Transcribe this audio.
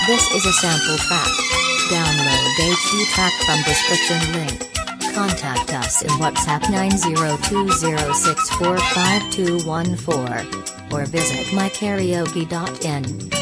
This is a sample track. Download HU track from description link. Contact us in WhatsApp 90206452214 or visit mykaraoke.in.